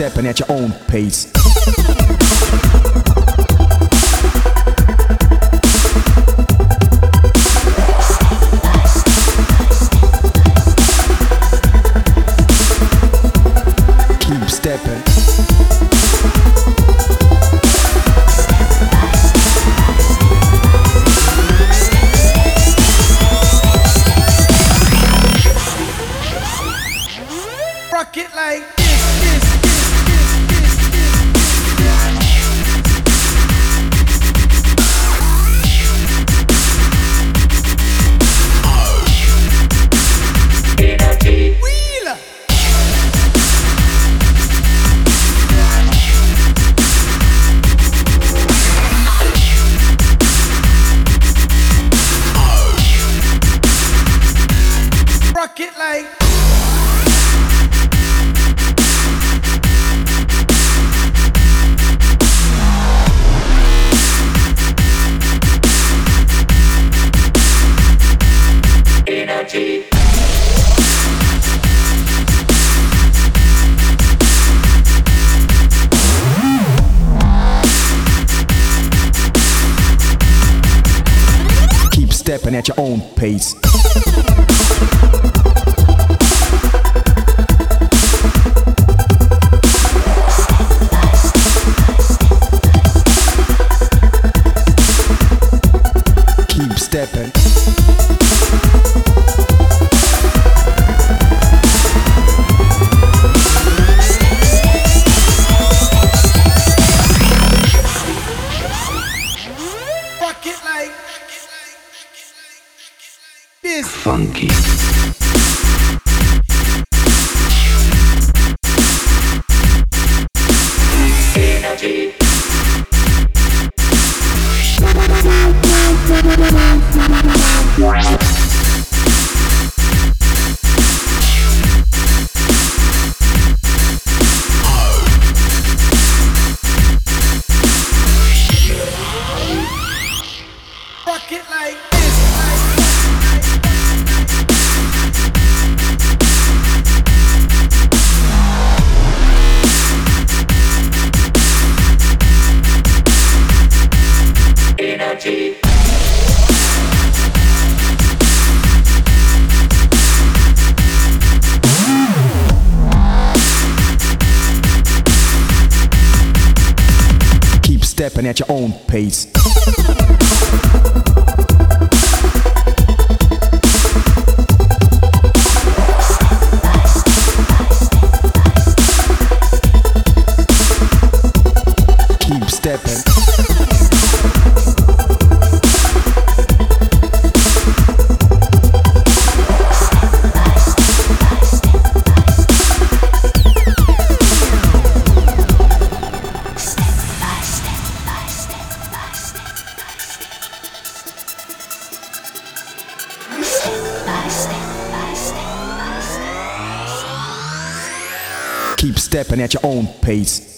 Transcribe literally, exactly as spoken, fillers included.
stepping at your own pace. Keep stepping. Rock it like rock it like energy. Keep stepping at your own pace. Keep stepping. Rock it like this. Funky. Energy. Rock it like this. Energy. Keep stepping at your own pace. Keep stepping. Keep stepping at your own pace.